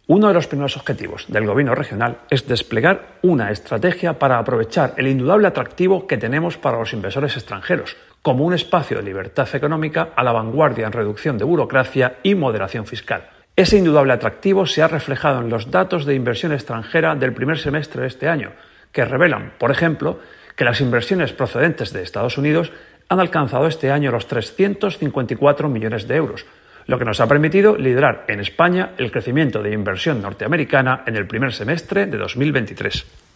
Uno de los primeros objetivos del Gobierno regional es desplegar una estrategia para aprovechar el indudable atractivo que tenemos para los inversores extranjeros, como un espacio de libertad económica a la vanguardia en reducción de burocracia y moderación fiscal. Ese indudable atractivo se ha reflejado en los datos de inversión extranjera del primer semestre de este año, que revelan, por ejemplo, que las inversiones procedentes de Estados Unidos han alcanzado este año los 354 millones de euros, lo que nos ha permitido liderar en España el crecimiento de inversión norteamericana en el primer semestre de 2023.